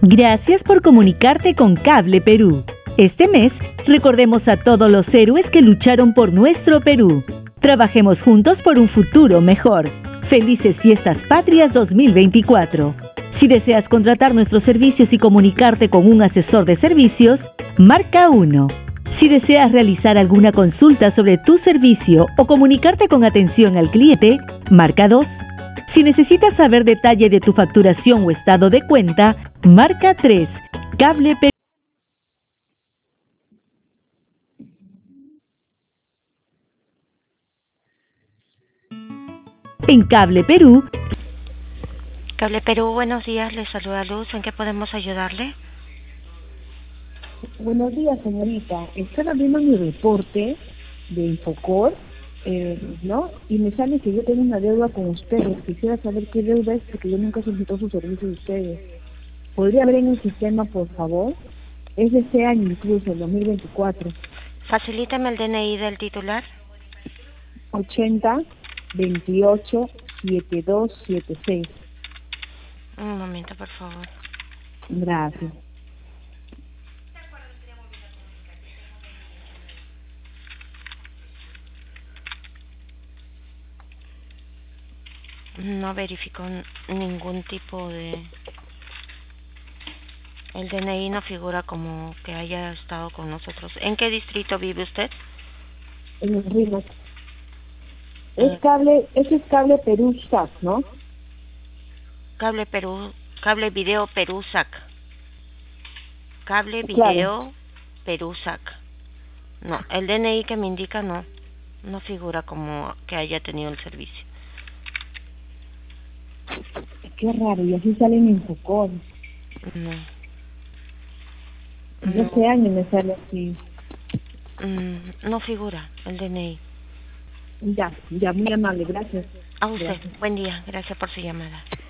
Gracias por comunicarte con Cable Perú. Este mes, recordemos a todos los héroes que lucharon por nuestro Perú. Trabajemos juntos por un futuro mejor. Felices Fiestas Patrias 2024. Si deseas contratar nuestros servicios y comunicarte con un asesor de servicios, marca 1. Si deseas realizar alguna consulta sobre tu servicio o comunicarte con atención al cliente, marca 2. Si necesitas saber detalle de tu facturación o estado de cuenta, marca 3. Cable Perú. En Cable Perú. Cable Perú, buenos días, les saluda Luz. ¿En qué podemos ayudarle? Buenos días, señorita. Estaba viendo mi reporte de Infocor, ¿no? Y me sale que yo tengo una deuda con ustedes. Quisiera saber qué deuda es, porque yo nunca solicité su servicio de ustedes. ¿Podría ver en el sistema, por favor? Es de este año incluso, el 2024. Facilítame el DNI del titular. 80 28 7276. Un momento, por favor. Gracias. No verificó ningún tipo de... El DNI no figura como que haya estado con nosotros. ¿En qué distrito vive usted? En el RIMAC. Ese es Cable Perú SAC, ¿no? Cable Perú, Cable Video Perú SAC. Cable Video Claro. Perú SAC. No, el DNI que me indica no figura como que haya tenido el servicio. Qué raro, y así sale en Infocor. No. Este año me sale así. No figura el DNI. Ya, muy amable, gracias. A usted, Gracias. buen día, gracias por su llamada.